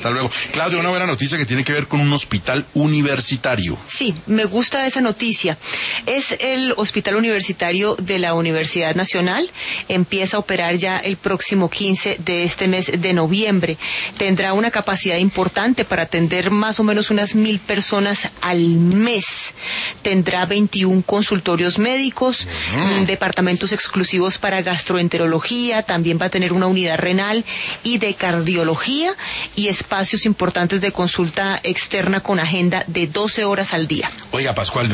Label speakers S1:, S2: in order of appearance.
S1: Hasta luego. Claudia, una buena noticia que tiene que ver con un hospital universitario.
S2: Sí, me gusta esa noticia. Es el hospital universitario de la Universidad Nacional. Empieza a operar ya el próximo 15 de este mes de noviembre. Tendrá una capacidad importante para atender más o menos unas 1,000 personas al mes. Tendrá 21 consultorios médicos, departamentos exclusivos para gastroenterología, también va a tener una unidad renal y de cardiología y espacios importantes de consulta externa con agenda de 12 horas al día.
S1: Oiga, Pascual,